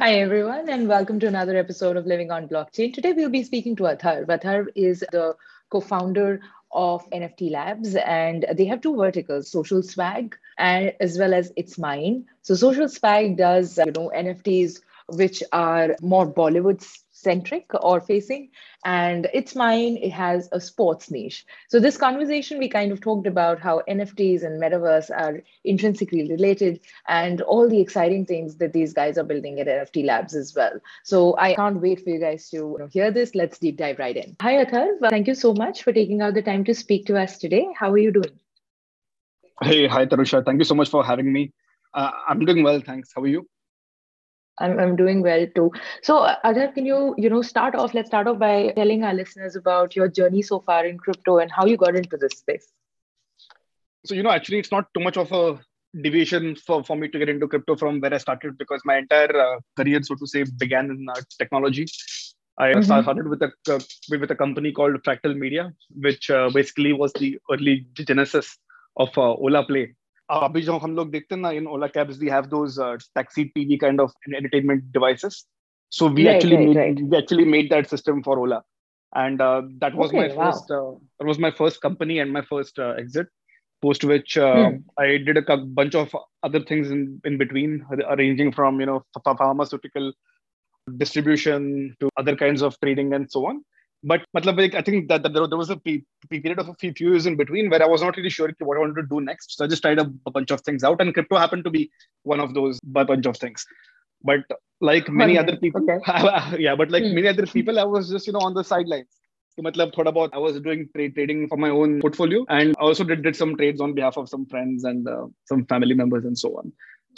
Hi, everyone, and welcome to another episode of Living on Blockchain. Today, we'll be speaking to Athar. Athar is the co founder of NFT Labs, and they have two verticals, Social Swag and as well as It's Mine. So, Social Swag does, NFTs which are more Bollywood centric or facing, and It's Mine, it has a sports niche. So, this conversation, we kind of talked about how NFTs and metaverse are intrinsically related and all the exciting things that these guys are building at NFT Labs as well. So I can't wait for you guys to hear this. Let's deep dive right in. Hi, Athar. Thank you so much for taking out the time to speak to us today. How are you doing? Hey, hi Tarusha. Thank you so much for having me. I'm doing well, thanks. How are you? I'm doing well too. So, Athar, can you start off? Let's start off by telling our listeners about your journey so far in crypto and how you got into this space. So, actually, it's not too much of a deviation for me to get into crypto from where I started because my entire career, so to say, began in technology. I Mm-hmm. started with a company called Fractal Media, which basically was the early genesis of Ola Play. अभी जो हम लोग देखते हैं ना in Ola cabs we have those taxi TV kind of entertainment devices. So we Right, actually right, made right. we actually made that system for Ola, and Okay, wow. that was my first company and my first exit. Post which Hmm. I did a bunch of other things in between, ranging from pharmaceutical distribution to other kinds of trading and so on. But matlab, like, I think that there was a period of a few years in between where I was not really sure what I wanted to do next. So I just tried a bunch of things out, and crypto happened to be one of those bunch of things. But like All many other right. people, Okay. yeah, but like Hmm. many other people, I was just on the sidelines. So, matlab, thoda bahut, I was doing trading for my own portfolio, and I also did some trades on behalf of some friends and some family members and so on.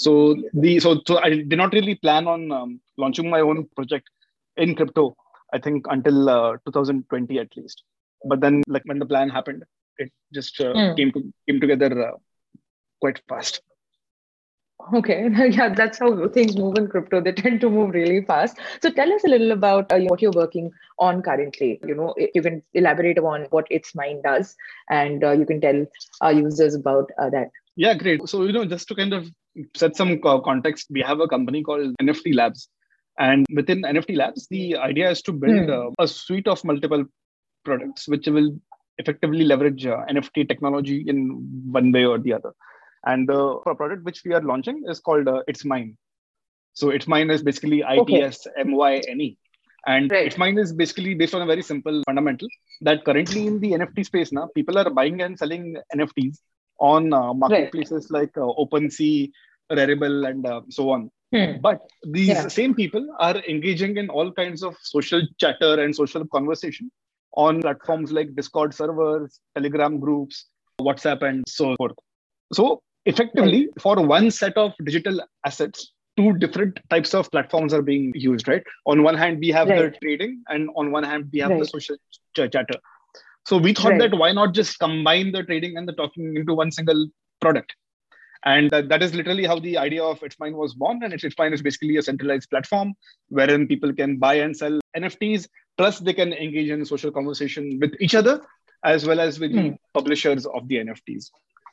So I did not really plan on launching my own project in crypto. I think until 2020 at least. But then, like when the plan happened, it just Hmm. came together quite fast. Okay, yeah, that's how things move in crypto. They tend to move really fast. So tell us a little about what you're working on currently. You can elaborate on what It's Mine does, and you can tell our users about that. Yeah, great. So just to kind of set some context, we have a company called NFT Labs, and within NFT Labs, the idea is to build Hmm. a suite of multiple products which will effectively leverage NFT technology in one way or the other. And the product which we are launching is called It's Mine. So It's Mine is basically Okay, ITSMYNE. And It's right. Mine is basically based on a very simple fundamental that currently in the NFT space now, people are buying and selling NFTs on Right. marketplaces like OpenSea, Rarible, and so on. Hmm. But these Yeah. same people are engaging in all kinds of social chatter and social conversation on platforms like Discord servers, Telegram groups, WhatsApp, and so forth. So Right. effectively, for one set of digital assets, two different types of platforms are being used, right? On one hand, we have the Right. trading, and on one hand, we have the Right. social chatter. So we thought that Right. why not just combine the trading and the talking into one single product? And that is literally how the idea of It's Mine was born. And It's Mine is basically a centralized platform wherein people can buy and sell NFTs, plus they can engage in social conversation with each other as well as with Hmm. the publishers of the NFTs.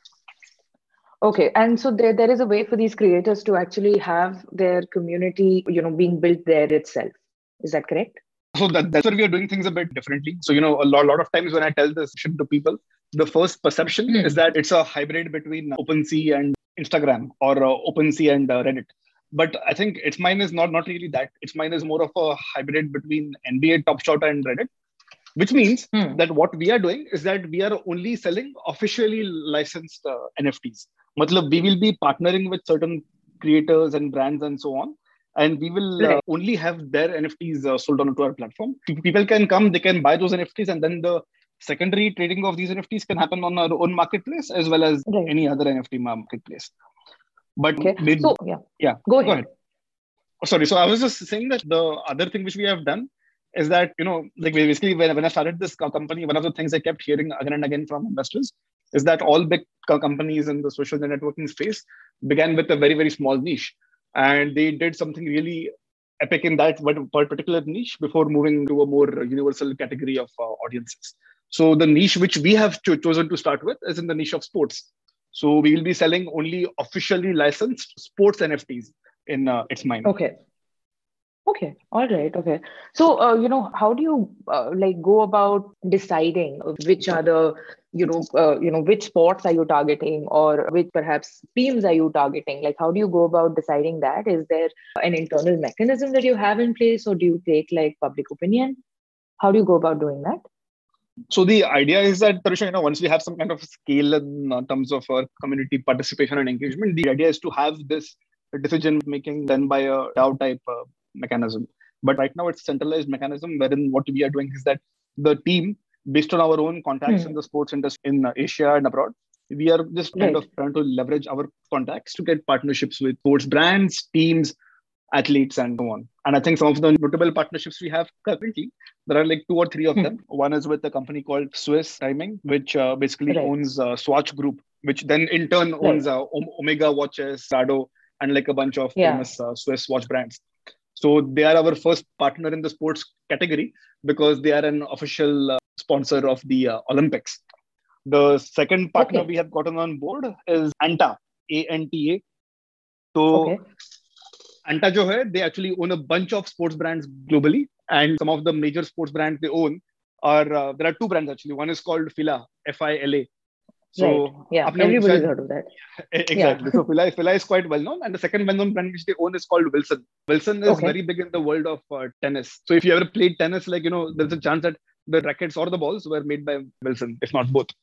Okay, and so there is a way for these creators to actually have their community, being built there itself. Is that correct? So that's where we are doing things a bit differently. So, a lot of times when I tell this to people, the first perception is Hmm. that it's a hybrid between OpenSea and Instagram or OpenSea and Reddit. But I think It's Mine is not really that. It's Mine is more of a hybrid between NBA Top Shot and Reddit, which means Hmm. that what we are doing is that we are only selling officially licensed NFTs. Matlab, we will be partnering with certain creators and brands and so on. And we will Right. only have their NFTs sold onto our platform. People can come, they can buy those NFTs, and then the secondary trading of these NFTs can happen on our own marketplace as well as Right. any other NFT marketplace. But Okay. So yeah, yeah, go go ahead. ahead. Oh, sorry. So I was just saying that the other thing which we have done is that, like basically when I started this company, one of the things I kept hearing again and again from investors is that all big companies in the social networking space began with a very, very small niche. And they did something really epic in that one particular niche before moving to a more universal category of audiences. So the niche which we have chosen to start with is in the niche of sports. So we will be selling only officially licensed sports NFTs in It's Mine. Okay. Okay, all right, okay. So, how do you like go about deciding which are the, which sports are you targeting, or which perhaps teams are you targeting? Like, how do you go about deciding that? Is there an internal mechanism that you have in place, or do you take like public opinion? How do you go about doing that? So the idea is that, Tarisha, once we have some kind of scale in terms of our community participation and engagement, the idea is to have this decision making done by a DAO type mechanism. But right now, it's a centralized mechanism wherein what we are doing is that the team, based on our own contacts in Hmm. the sports industry in Asia and abroad, we are just kind of Right. trying to leverage our contacts to get partnerships with sports brands, teams, athletes, and so on. And I think some of the notable partnerships we have currently, there are like two or three of them. Hmm. One is with a company called Swiss Timing, which basically Right. owns Swatch Group, which then in turn owns Right. Omega watches, Rado, and like a bunch of Yeah. famous Swiss watch brands. So they are our first partner in the sports category because they are an official sponsor of the Olympics. The second partner Okay. we have gotten on board is Anta, ANTA. So Okay. Anta jo hai, they actually own a bunch of sports brands globally, and some of the major sports brands they own are there are two brands actually. One is called Fila, FILA. Right. So Yeah. आपने Everybody's शायद heard of that. Yeah. exactly. So Fila is quite well known, and the second well known brand which they own is called Wilson. Wilson is Okay. very big in the world of tennis. So if you ever played tennis, like there's a chance that the rackets or the balls were made by Wilson, if not both.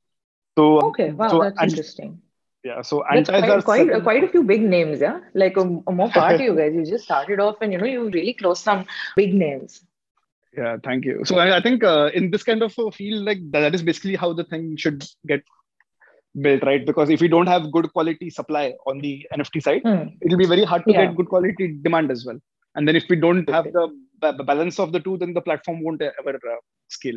So Okay. Wow. so That's and interesting. yeah, so That's Anta is our second. quite a few big names, yeah. Like more power to you guys. You just started off, and you really closed some big names. Yeah, thank you. So I think in this kind of a field, like that is basically how the thing should get built, right? Because if we don't have good quality supply on the NFT side, Hmm. it'll be very hard to Yeah. get good quality demand as well. And then if we don't have Okay. the balance of the two, then the platform won't ever scale.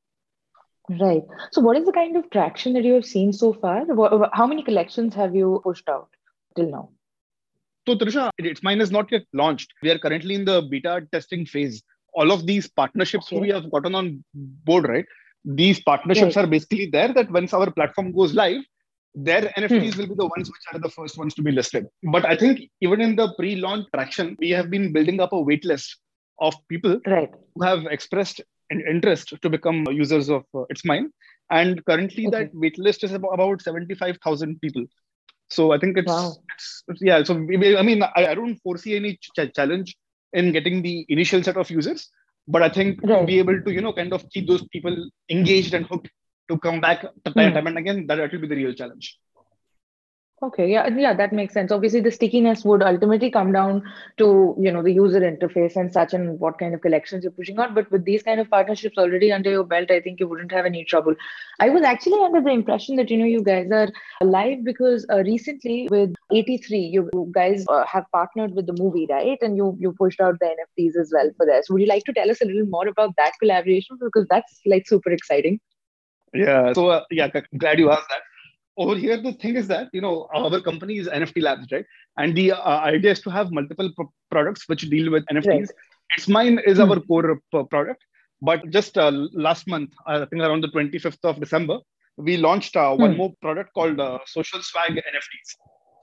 Right. So, what is the kind of traction that you have seen so far? How many collections have you pushed out till now? So Trisha, its mine is not yet launched. We are currently in the beta testing phase. All of these partnerships who we Okay. have gotten on board, right? These partnerships Right. are basically there that once our platform goes live, their NFTs Hmm. will be the ones which are the first ones to be listed. But I think even in the pre-launch traction, we have been building up a wait list of people Right. who have expressed an interest to become users of It's Mine. And currently that Okay. wait list is about 75,000 people. So I think Wow. it's yeah. So I mean, I don't foresee any challenge in getting the initial set of users, but I think to Right. be able to kind of keep those people engaged and hooked to come back time Hmm. and again, that will be the real challenge. Okay, yeah, yeah, that makes sense. Obviously, the stickiness would ultimately come down to, the user interface and such and what kind of collections you're pushing out. But with these kind of partnerships already under your belt, I think you wouldn't have any trouble. I was actually under the impression that, you guys are live because recently with 83, you guys have partnered with the movie, right? And you pushed out the NFTs as well for this. Would you like to tell us a little more about that collaboration? Because that's like super exciting. Yeah. So yeah, glad you asked that. Over here, the thing is that our company is NFT Labs, right? And the idea is to have multiple products which deal with Right. NFTs. It's Mine is our Hmm. core product, but just last month, I think around the 25th of December, we launched one Hmm. more product called Social Swag NFTs.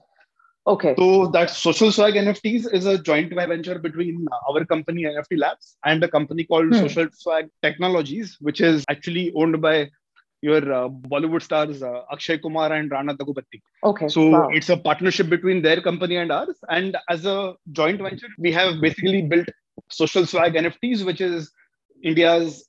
Okay. So that Social Swag NFTs is a joint venture between our company NFT Labs and a company called Hmm. Social Swag Technologies, which is actually owned by your Bollywood stars Akshay Kumar and Rana Daggubati. Okay. So Wow. it's a partnership between their company and ours. And as a joint venture, we have basically built Social Swag NFTs, which is India's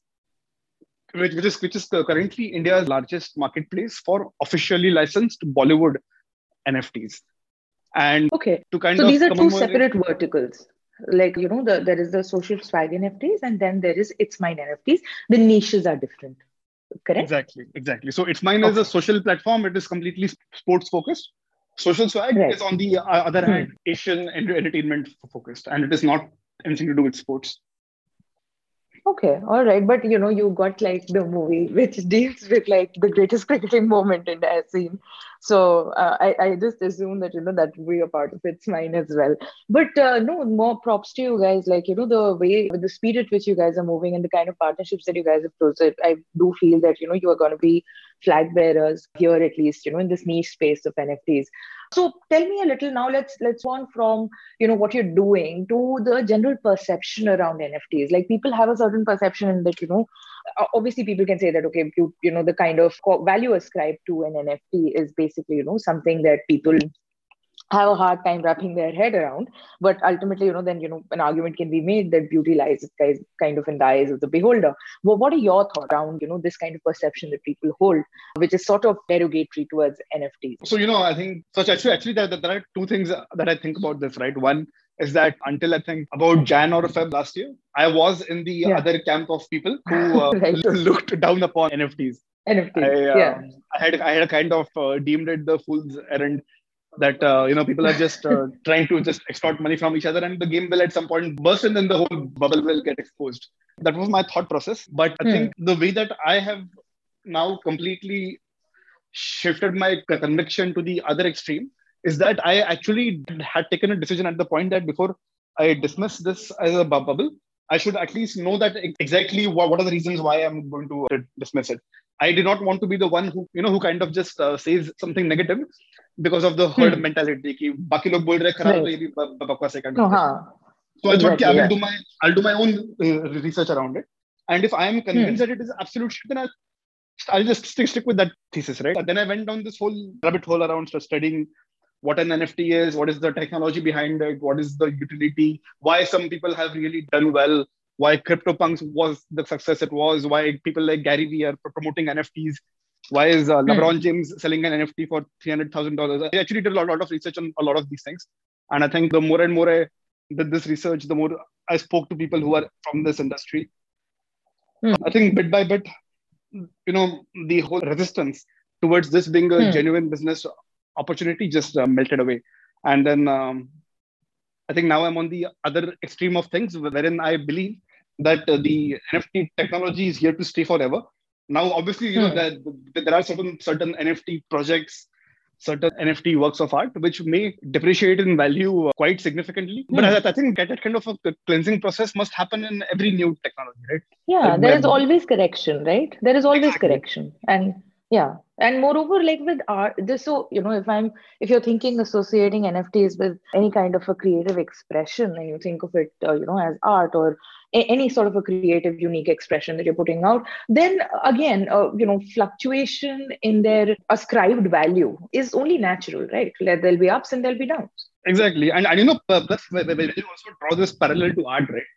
which is currently India's largest marketplace for officially licensed Bollywood NFTs. And Okay. to kind So of these are two commemorate. separate verticals. Like, there is the social swag NFTs and then there is It's Mine NFTs. The niches are different, correct? Exactly. So It's Mine is a Okay. social platform. It is completely sports focused. Social Swag is Right. on the other Hmm. hand Asian entertainment focused, and it is not anything to do with sports. Okay. All right. But, you got like the movie which deals with like the greatest cricketing moment in that scene. So I just assume that, that will be a part of its mine as well. But no, more props to you guys. Like, the way, with the speed at which you guys are moving and the kind of partnerships that you guys have closed, I do feel that, you are going to be flag bearers here, at least, in this niche space of NFTs. So tell me a little now, let's go on from, what you're doing to the general perception around NFTs. Like, people have a certain perception that, obviously people can say that, okay, the kind of value ascribed to an NFT is basically, something that people have a hard time wrapping their head around. But ultimately, then, an argument can be made that beauty lies kind of in the eyes of the beholder. Well, what are your thoughts around, this kind of perception that people hold, which is sort of derogatory towards NFTs? So, I think, so actually there are two things that I think about this, right? One is that until I think about Jan or Feb last year, I was in the other camp of people who Right. looked down upon NFTs. NFTs, I had a kind of deemed it the fool's errand that people are just trying to just extort money from each other, and the game will at some point burst, and then the whole bubble will get exposed. That was my thought process. But I think the way that I have now completely shifted my conviction to the other extreme is that I actually had taken a decision at the point that before I dismiss this as a bubble, I should at least know that exactly what are the reasons why I'm going to dismiss it. I did not want to be the one who kind of just says something negative because of the herd mentality. Ki baki log bol rahe kharab, to ye bhi bakwas hai kind of thing. So I thought, I'll do my own research around it, and if I am convinced that it is absolute shit, then I'll just stick with that thesis, right? Then I went down this whole rabbit hole around studying what an NFT is, what is the technology behind it, what is the utility, why some people have really done well, why CryptoPunks was the success it was, why people like Gary Vee are promoting NFTs, why is LeBron James selling an NFT for $300,000. I actually did a lot of research on a lot of these things. And I think the more and more I did this research, the more I spoke to people who are from this industry. I think bit by bit, the whole resistance towards this being a genuine business opportunity just melted away. And then I think now I'm on the other extreme of things, wherein I believe that the NFT technology is here to stay forever. Now, obviously, there are certain NFT projects, certain NFT works of art, which may depreciate in value quite significantly. But I think that kind of a cleansing process must happen in every new technology, right? Yeah, there is always correction, right? There is always correction. And yeah. And moreover, like with art, just so, if you're thinking associating NFTs with any kind of a creative expression, and you think of it, as art or any sort of a creative, unique expression that you're putting out, then again, fluctuation in their ascribed value is only natural, right? There'll be ups and there'll be downs. Exactly. And plus, when you also draw this parallel to art, right?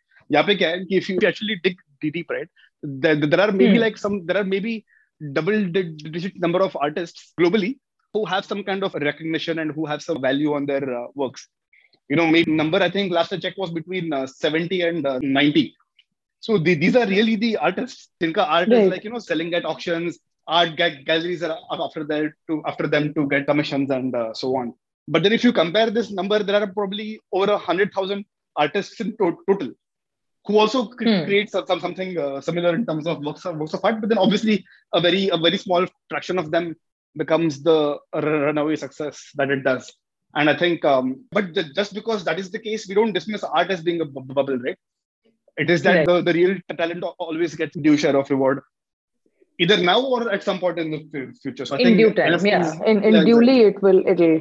If you actually dig deep, right, there are maybe double-digit number of artists globally who have some kind of recognition and who have some value on their works. Maybe number, I think last I checked was between 70 and 90. So these are really the artists. Inka art is like, selling at auctions, art galleries are after them to get commissions and so on. But then if you compare this number, there are probably over 100,000 artists in total who also create something similar in terms of works of art. But then obviously a very small fraction of them becomes the runaway success that it does. And I think, but just because that is the case, we don't dismiss art as being a bubble, right? It is that the real talent always gets due share of reward, either now or at some point in the future. So I think due time, in duly it'll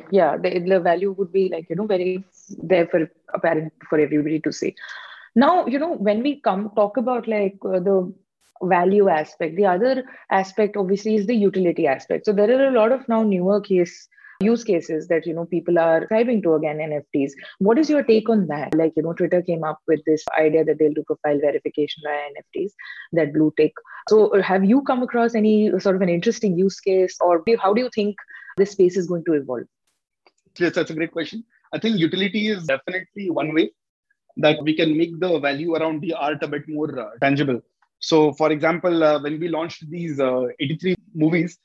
the value would be like very there for apparent for everybody to see. Now when we talk about like the value aspect, the other aspect obviously is the utility aspect. So there are a lot of now newer use cases that people are driving to again NFTs. What is your take on that? Like Twitter came up with this idea that they'll do profile verification via NFTs, that blue tick. So have you come across any sort of an interesting use case, or how do you think this space is going to evolve? Yes, that's a great question. I think utility is definitely one way that we can make the value around the art a bit more tangible. So for example, when we launched these 83 movie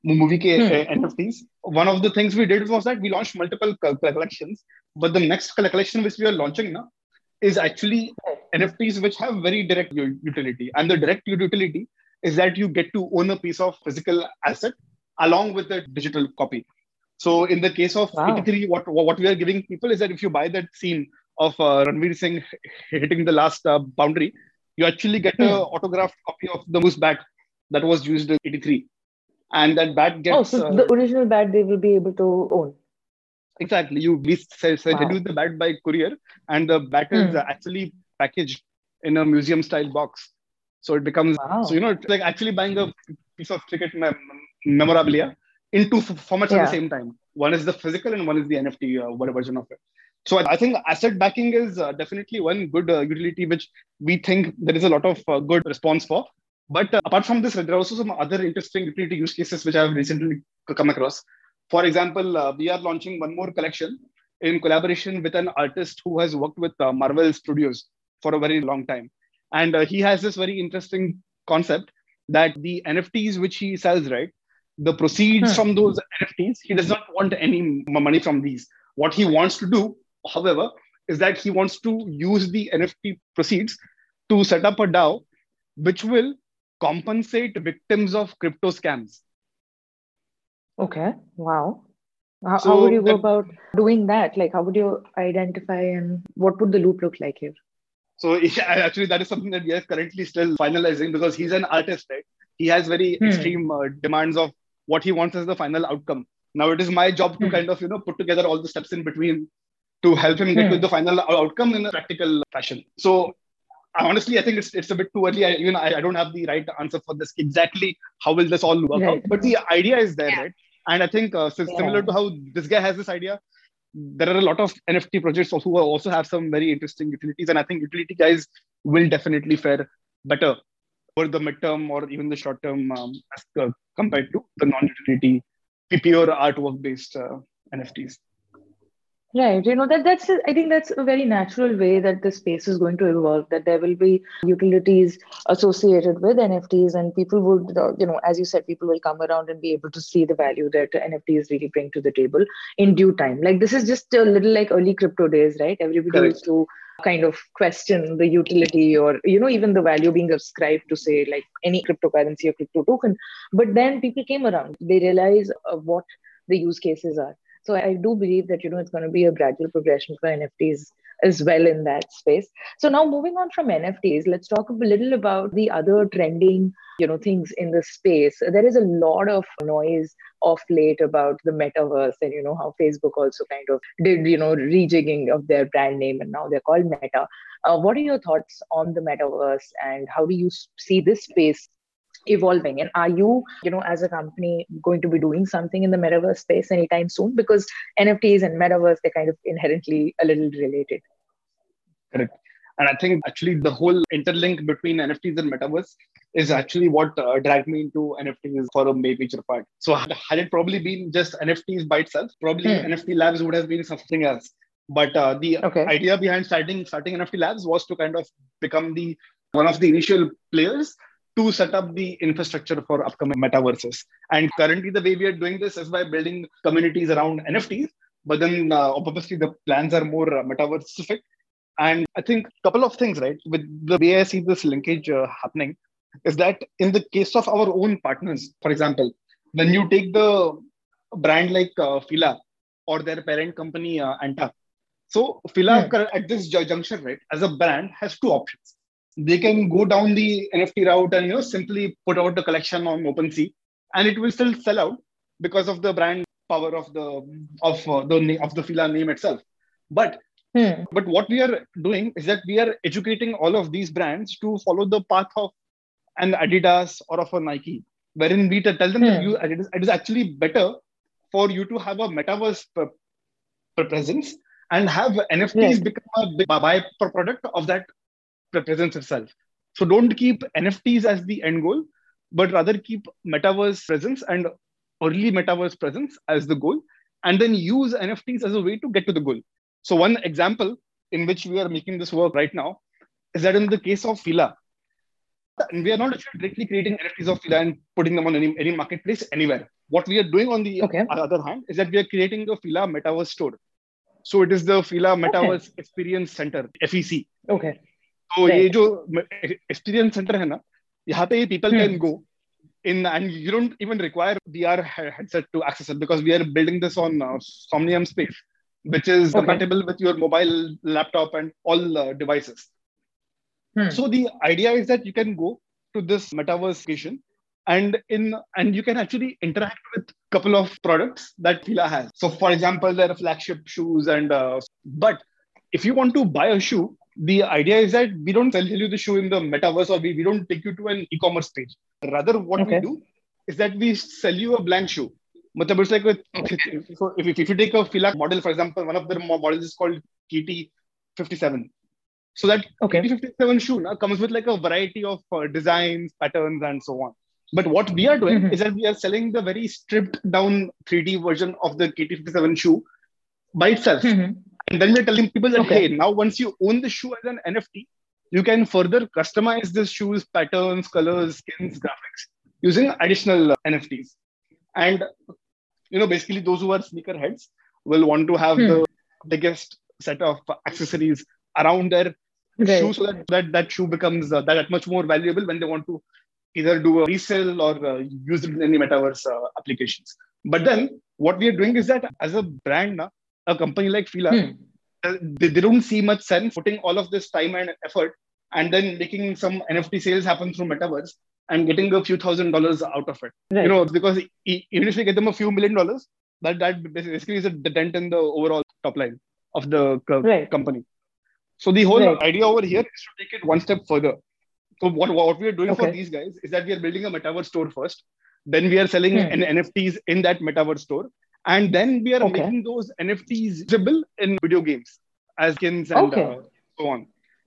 NFTs, one of the things we did was that we launched multiple collections, but the next collection which we are launching now is actually NFTs which have very direct utility. And the direct utility is that you get to own a piece of physical asset along with the digital copy. So in the case of Wow. 83, what we are giving people is that if you buy that scene of Ranveer Singh hitting the last boundary, you actually get a autographed copy of the Moose bat that was used in 83. And that bat Oh, gets so the original bat they will be able to own. exactly we schedule the bat by courier, and the bat is actually packaged in a museum style box. So it becomes so Wow. it's like actually buying a piece of cricket memorabilia in two formats at the Yeah. same time. One is the physical and one is the NFT version of it. So I think asset backing is definitely one good utility which we think there is a lot of good response for. But apart from this, there are also some other interesting utility use cases which I have recently come across. For example, we are launching one more collection in collaboration with an artist who has worked with Marvel Studios for a very long time. And he has this very interesting concept that the NFTs which he sells, right? The proceeds from those NFTs, he does not want any money from these. What he wants to do, however, is that he wants to use the NFT proceeds to set up a DAO which will compensate victims of crypto scams. Okay. Wow. How would you So go about doing that? Like, how would you identify and what would the loop look like here? So actually, that is something that we are currently still finalizing because he's an artist, right? He has very extreme demands of what he wants as the final outcome. Now it is my job to kind of put together all the steps in between to help him get to the final outcome in a practical fashion. So honestly, I think it's a bit too early. I don't have the right answer for this exactly. How will this all work out? But the idea is there, right? And I think similar to how this guy has this idea, there are a lot of NFT projects who also have some very interesting utilities. And I think utility guys will definitely fare better for the midterm or even the short term as compared to the non-utility, pure artwork based NFTs. Right. I think that's a very natural way that the space is going to evolve, that there will be utilities associated with NFTs and people would, as you said, people will come around and be able to see the value that NFTs really bring to the table in due time. Like this is just a little like early crypto days, right? Everybody used to kind of question the utility or, even the value being ascribed to say like any cryptocurrency or crypto token. But then people came around, they realize what the use cases are. So I do believe that, it's going to be a gradual progression for NFTs as well in that space. So now moving on from NFTs, let's talk a little about the other trending, things in the space. There is a lot of noise of late about the metaverse and, how Facebook also kind of did, rejigging of their brand name and now they're called Meta. What are your thoughts on the metaverse and how do you see this space evolving, and are you as a company going to be doing something in the metaverse space anytime soon, because NFTs and metaverse, they're kind of inherently a little related? Correct. And I think actually the whole interlink between NFTs and metaverse is actually what dragged me into NFTs for a major part. So had it probably been just NFTs by itself, probably NFT Labs would have been something else. But the idea behind starting NFT Labs was to kind of become one of the initial players to set up the infrastructure for upcoming metaverses. And currently, the way we are doing this is by building communities around NFTs. But then, obviously, the plans are more metaverse specific. And I think a couple of things, right? With the way I see this linkage happening, is that in the case of our own partners, for example, when you take the brand like Fila or their parent company Anta. So Fila at this juncture, right, as a brand has two options. They can go down the NFT route and simply put out the collection on OpenSea, and it will still sell out because of the brand power of the Fila name itself. But what we are doing is that we are educating all of these brands to follow the path of an Adidas or of a Nike, wherein we tell them that it is actually better for you to have a metaverse presence and have NFTs become a byproduct of that presence itself. So don't keep NFTs as the end goal, but rather keep metaverse presence and early metaverse presence as the goal, and then use NFTs as a way to get to the goal. So one example in which we are making this work right now is that in the case of Fila, we are not actually directly creating NFTs of Fila and putting them on any marketplace anywhere. What we are doing on the other hand is that we are creating a Fila metaverse store. So it is the Fila Metaverse Experience Center, FEC. Okay. So ये जो experience center है ना, यहाँ पे people can go and you don't even require VR headset to access it because we are building this on Somnium Space, which is Okay. compatible with your mobile, laptop, and all devices. Hmm. So the idea is that you can go to this metaverse location and you can actually interact with a couple of products that Fila has. So for example, there are flagship shoes but if you want to buy a shoe, the idea is that we don't sell you the shoe in the metaverse or we don't take you to an e-commerce page. Rather, what we Okay. do is that we sell you a blank shoe. Matlab, it's like so if you take a Fila model, for example, one of the models is called KT57. So that Okay. KT57 shoe comes with like a variety of designs, patterns, and so on. But what we are doing Hmm. is that we are selling the very stripped down 3D version of the KT57 shoe by itself. Hmm. And then we're telling people that, Okay. hey, now once you own the shoe as an NFT, you can further customize this shoe's patterns, colors, skins, graphics using additional NFTs. And basically those who are sneaker heads will want to have the Hmm. biggest set of accessories around their shoe Right. so that shoe becomes that much more valuable when they want to either do a resale or use it in any metaverse applications. But then what we are doing is that as a brand, a company like Fila, Hmm. they don't see much sense putting all of this time and effort and then making some NFT sales happen through metaverse and getting a few $1,000s out of it. Right. Because even if we get them a few $1,000,000, that basically is a dent in the overall top line of the Right. company. So the whole Right. idea over here is to take it one step further. So what we are doing for Okay. these guys is that we are building a metaverse store first. Then we are selling Hmm. NFTs in that metaverse store. And then we are Okay. making those NFTs visible in video games as skins and Okay. so on.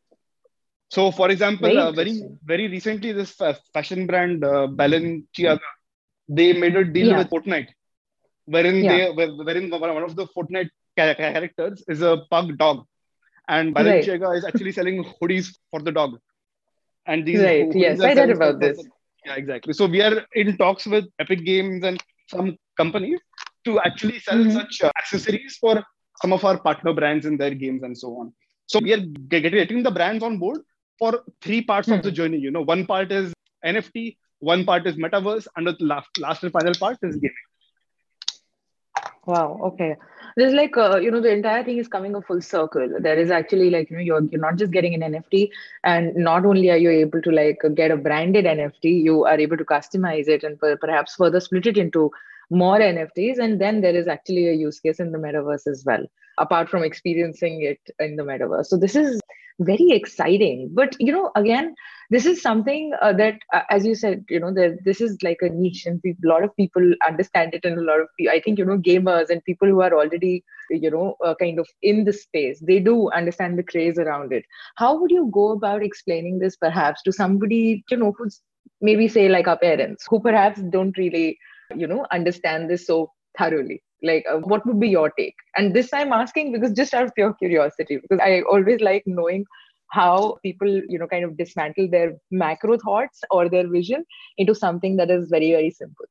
So, for example, Very very interesting. very recently, this fashion brand Balenciaga, they made a deal Yeah. with Fortnite, wherein Yeah. wherein one of the Fortnite characters is a pug dog, and Right. Balenciaga is actually selling hoodies for the dog, and these Right. hoodies Yes, are I read selling about this. yeah, exactly. So we are in talks with Epic Games and some companies to actually sell Hmm. such accessories for some of our partner brands in their games and so on. So we are getting the brands on board for three parts of the Hmm. journey. One part is NFT, one part is metaverse, and the last and final part is gaming. Wow. Okay. There's like the entire thing is coming a full circle. There is actually like you're not just getting an NFT, and not only are you able to like get a branded NFT, you are able to customize it and perhaps further split it into more NFTs, and then there is actually a use case in the metaverse as well, apart from experiencing it in the metaverse. So this is very exciting. But again, this is something that as you said, this is like a niche and a lot of people understand it, and a lot of people, I think, gamers and people who are already kind of in the space, they do understand the craze around it. How would you go about explaining this perhaps to somebody who's maybe say like our parents who perhaps don't really understand this so thoroughly? Like what would be your take? And this I'm asking because just out of pure curiosity, because I always like knowing how people kind of dismantle their macro thoughts or their vision into something that is very, very simple.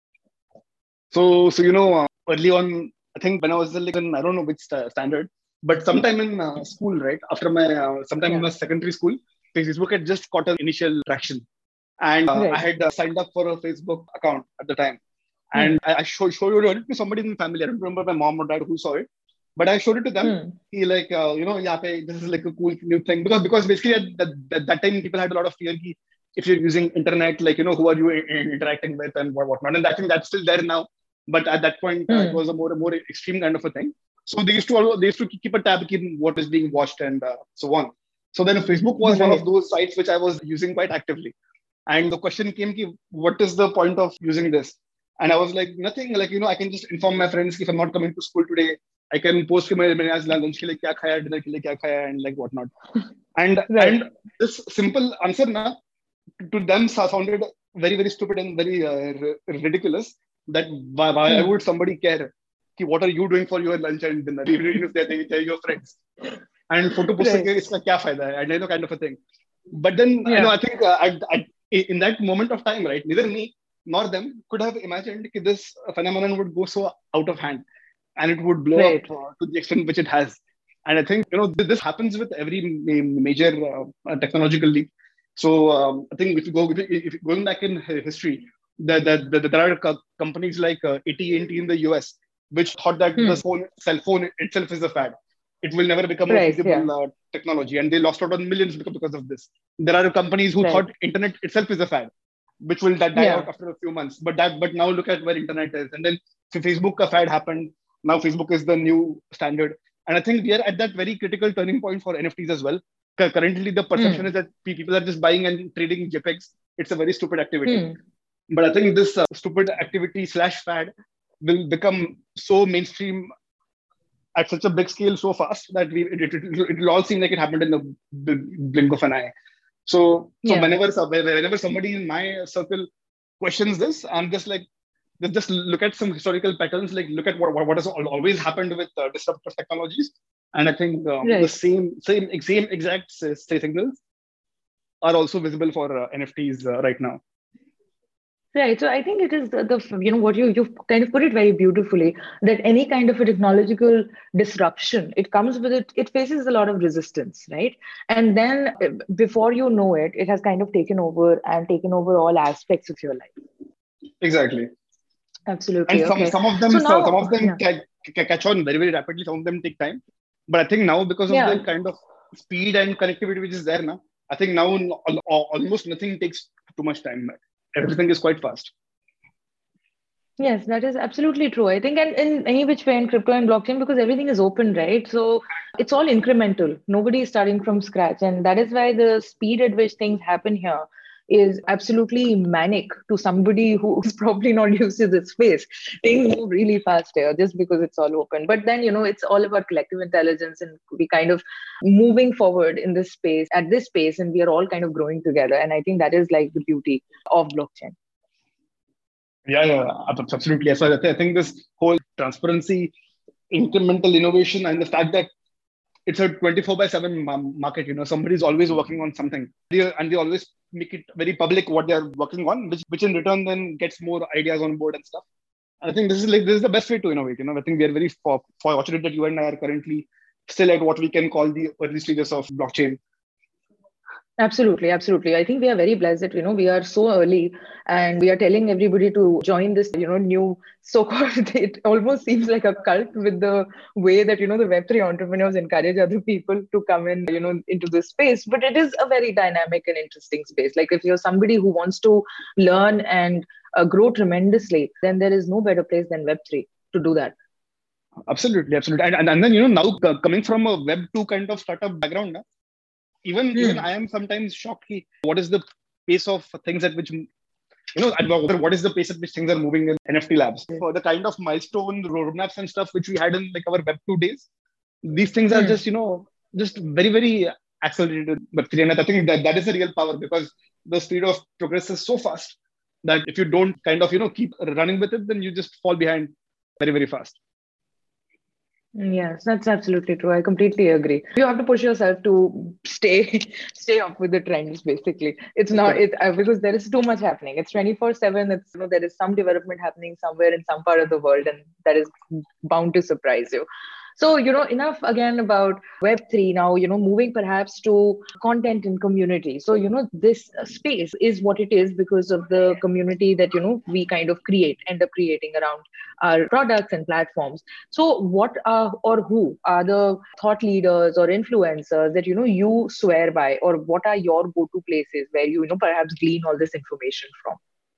So early on, I think when I was like in I don't know which standard, but sometime in school, right after my sometime in Yeah. my secondary school, Facebook had just got an initial traction, and I Right. had signed up for a Facebook account at the time, Hmm. and I showed it to somebody in the family. I don't remember my mom or dad who saw it, but I showed it to them. Hmm. He like yeah, this is like a cool new thing because basically at that time people had a lot of fear. If you're using internet, like who are you interacting with and whatnot, and I think that's still there now. But at that point, it Hmm. was a more extreme kind of a thing. So they used to keep a tab, keep what is being watched and so on. So then Facebook was one of Right. those sites which I was using quite actively. And the question came, ki, what is the point of using this? And I was like, nothing. Like I can just inform my friends if I'm not coming to school today. I can post my lunch ke liye kya khaya, dinner ke liye kya khaya, and like whatnot. And Right. this simple answer to them sounded very very stupid and very ridiculous. That why Hmm. would somebody care? Ki, what are you doing for your lunch and dinner? Even if they're your friends. And photo post Right. ke iska kya fayda hai? And kind of a thing. But then Yeah. I think in that moment of time, right, neither me nor them could have imagined that this phenomenon would go so out of hand and it would blow up Right. to the extent which it has. And I think this happens with every major technological leap. So I think if you going back in history, There are companies like AT&T in the US, which thought that the cell phone itself is a fad. It will never become a Right. Yeah. feasible technology, and they lost out on millions because of this. There are companies who Right. thought internet itself is a fad, which will die Yeah. out after a few months. But now look at where internet is, and then Facebook a fad happened. Now Facebook is the new standard, and I think we are at that very critical turning point for NFTs as well. Currently, the perception is that people are just buying and trading JPEGs. It's a very stupid activity. But I think this stupid activity slash fad will become so mainstream at such a big scale so fast that it'll all seem like it happened in the blink of an eye. So Yeah. whenever somebody in my circle questions this, I'm just like, just look at some historical patterns, like look at what has always happened with disruptive technologies. And I think the Right. same exact signals are also visible for NFTs right now. Right. So I think it is what you've kind of put it very beautifully, that any kind of a technological disruption, it comes with it faces a lot of resistance, right? And then before you know it, it has kind of taken over all aspects of your life. Exactly. Absolutely. And Okay. some of them Yeah. catch on very, very rapidly. Some of them take time. But I think now, because of the Yeah. kind of speed and connectivity which is there now, I think now almost nothing takes too much time. Everything is quite fast. Yes, that is absolutely true. I think, and in any which way in crypto and blockchain, because everything is open, right? So it's all incremental. Nobody is starting from scratch. And that is why the speed at which things happen here is absolutely manic to somebody who's probably not used to this space. Things move really fast here just because it's all open. But then, it's all about collective intelligence, and we kind of moving forward in this space, at this space, and we are all kind of growing together. And I think that is like the beauty of blockchain. Yeah, absolutely. So I think this whole transparency, incremental innovation, and the fact that it's a 24/7 market. Somebody's always working on something, and they always make it very public what they're working on, which in return then gets more ideas on board and stuff. I think this is the best way to innovate. I think we are very fortunate that you and I are currently still at what we can call the early stages of blockchain. Absolutely, absolutely. I think we are very blessed that, we are so early and we are telling everybody to join this, new so-called, it almost seems like a cult with the way that, the Web3 entrepreneurs encourage other people to come in, into this space. But it is a very dynamic and interesting space. Like if you're somebody who wants to learn and grow tremendously, then there is no better place than Web3 to do that. Absolutely. And then, now coming from a Web2 kind of startup background, even I am sometimes shocked. What is the pace of things at which, what is the pace at which things are moving in NFT labs? For the kind of milestone roadmaps and stuff which we had in like our Web2 days, these things are just very, very accelerated. But I think that is the real power, because the speed of progress is so fast that if you don't kind of, keep running with it, then you just fall behind very, very fast. Yes, that's absolutely true. I completely agree. You have to push yourself to stay up with the trends. Basically, it's not because there is too much happening. It's 24/7. It's there is some development happening somewhere in some part of the world, and that is bound to surprise you. So, enough again about Web3 now, moving perhaps to content and community. So, this space is what it is because of the community that, we kind of end up creating around our products and platforms. So what are or who are the thought leaders or influencers that, you swear by, or what are your go-to places where you, perhaps glean all this information from?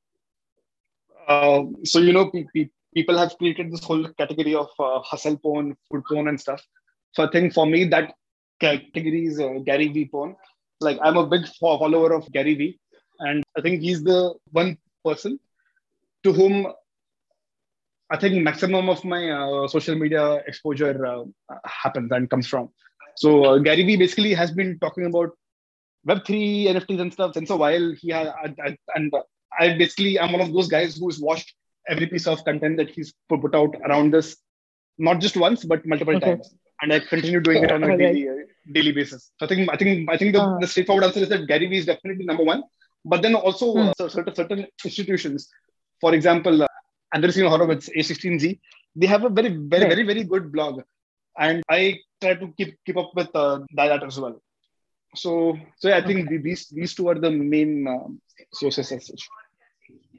So, people have created this whole category of hustle porn, food porn, and stuff. So I think for me, that category is Gary V porn. Like I'm a big follower of Gary V, and I think he's the one person to whom I think maximum of my social media exposure happens and comes from. So Gary V basically has been talking about Web3, NFTs and stuff since a while. And I basically am one of those guys who's watched every piece of content that he's put out around this, not just once but multiple times, and I continue doing it on a daily basis. So I think the straightforward answer is that Gary Vee is definitely number one. But then also certain institutions, for example, Andreessen Horowitz, A16Z, they have a very, very good blog, and I try to keep up with that as well. So yeah, I think these two are the main sources as such.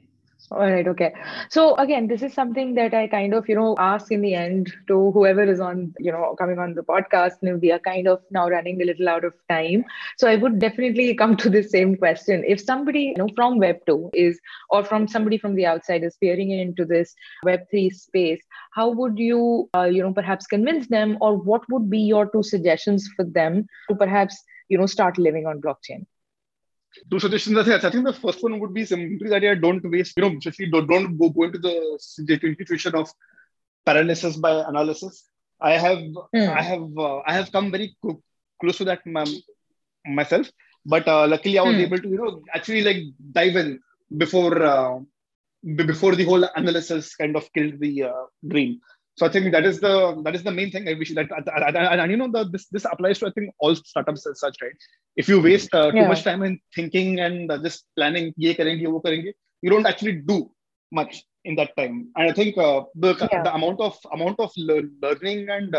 All right, okay. So again, this is something that I kind of, ask in the end to whoever is on, coming on the podcast. And we are kind of now running a little out of time. So I would definitely come to the same question. If somebody, from Web2 is, or from somebody from the outside is peering into this Web3 space, how would you, perhaps convince them, or what would be your two suggestions for them to perhaps, start living on blockchain? Two suggestions. I think the first one would be simply that yeah, don't waste, especially don't go into the situation of paralysis by analysis. I have Hmm. I have come very close to that myself, but luckily I was Hmm. able to actually like dive in before before the whole analysis kind of killed the dream. So I think that is the main thing. I wish that and this applies to I think all startups as such, right? If you waste too Yeah. much time in thinking and just planning, ye karenge, wo karenge, you don't actually do much in that time. And I think Yeah. the amount of learning and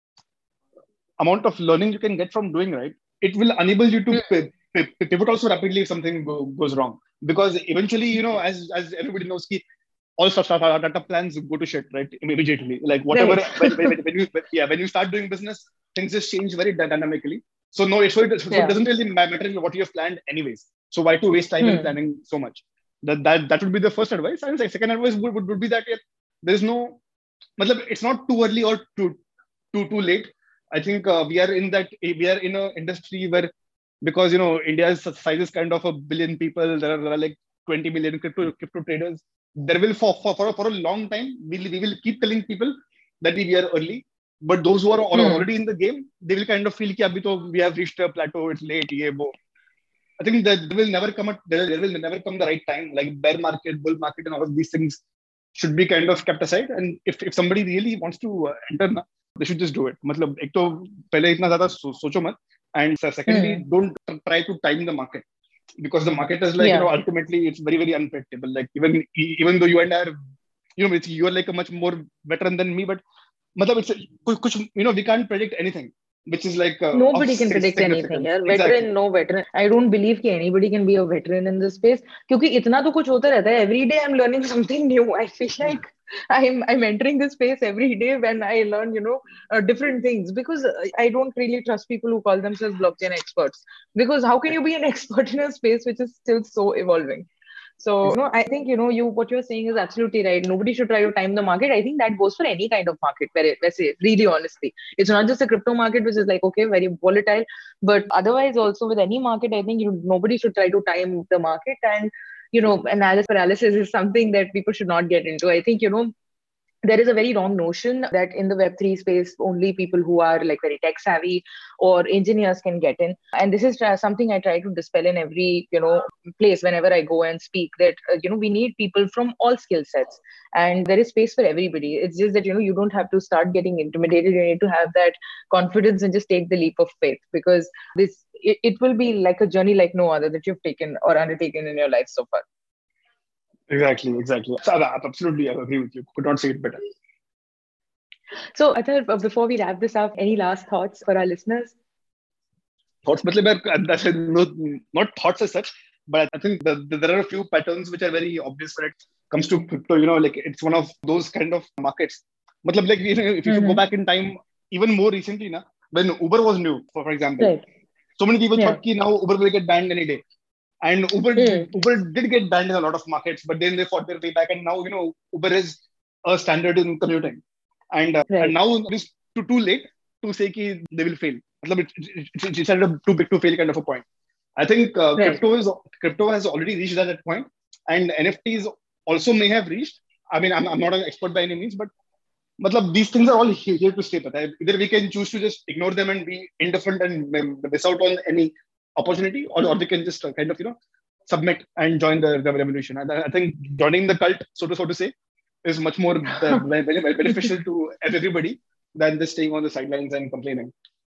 amount of learning you can get from doing right, it will enable you to Hmm. pivot also rapidly if something goes wrong. Because eventually, as everybody knows, all startup plans go to shit, right? Immediately. Like whatever, Right. when you start doing business, things just change very dynamically. So no, so it Yeah. doesn't really matter what you have planned anyways. So why to waste time in Hmm. planning so much? That would be the first advice. And the second advice would be that yeah, there's no, matlab, it's not too early or too late. I think we are in an industry where, because India's size is kind of a billion people. There are like 20 million crypto traders. There will for a long time we will keep telling people that we are early, but those who are Hmm. already in the game, they will kind of feel कि अभी तो we have reached a plateau. It's late. ये वो. I think that there will never come the right time. Like bear market, bull market, and all of these things should be kind of kept aside. And if somebody really wants to enter, na, they should just do it. मतलब एक तो पहले इतना ज़्यादा सोचो मत. And secondly, Hmm. don't try to time the market, because the market is like, Yeah. ultimately it's very very unpredictable. Like even though you and I are, you are like a much more veteran than me, but मतलब it's कुछ we can't predict anything which is like of Nobody can predict anything, significance. यार. Exactly. Veteran, no veteran. I don't believe कि anybody can be a veteran in this space. क्योंकि इतना तो कुछ होता रहता है. Every day I'm learning something new. I feel like I'm entering this space every day when I learn, different things, because I don't really trust people who call themselves blockchain experts. Because how can you be an expert in a space which is still so evolving? So, I think, you what you're saying is absolutely right. Nobody should try to time the market. I think that goes for any kind of market, let's say, really honestly. It's not just a crypto market, which is like, okay, very volatile, but otherwise also with any market, I think nobody should try to time the market. And, analysis paralysis is something that people should not get into. I think, there is a very wrong notion that in the Web3 space, only people who are like very tech savvy or engineers can get in. And this is something I try to dispel in every, place whenever I go and speak, that, we need people from all skill sets, and there is space for everybody. It's just that, you don't have to start getting intimidated. You need to have that confidence and just take the leap of faith, because it will be like a journey like no other that you've taken or undertaken in your life so far. Exactly. So, absolutely, I agree with you. Could not say it better. So, Athar, before we wrap this up, any last thoughts for our listeners? Thoughts, matlab, that's no, not thoughts as such, but I think there are a few patterns which are very obvious when it comes to crypto. Like it's one of those kind of markets. Matlab, like if you go Mm-hmm. back in time, even more recently, na, when Uber was new, for example, Right. so many people Yeah. thought that now Uber will get banned any day. And Mm. Uber did get banned in a lot of markets, but then they fought their way back, and now Uber is a standard in commuting, and Right. now it's too late to say that they will fail. Matlab, it's kind of too big to fail kind of a point. I think Right. crypto has already reached that point, and NFTs also may have reached. I mean, I'm not an expert by any means, but matlab, these things are all here to stay. But either we can choose to just ignore them and be indifferent and miss out on any opportunity, or we can just kind of submit and join the revolution. And I think joining the cult, so to say, is much more very beneficial to everybody than just staying on the sidelines and complaining.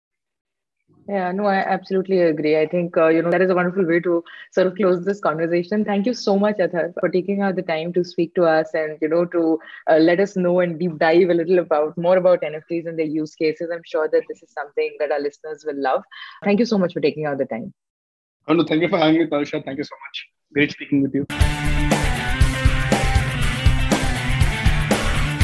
Yeah, no, I absolutely agree. I think, that is a wonderful way to sort of close this conversation. Thank you so much, Athar, for taking out the time to speak to us and, to let us know and deep dive a little more about NFTs and their use cases. I'm sure that this is something that our listeners will love. Thank you so much for taking out the time. And thank you for having me, Tarsha. Thank you so much. Great speaking with you.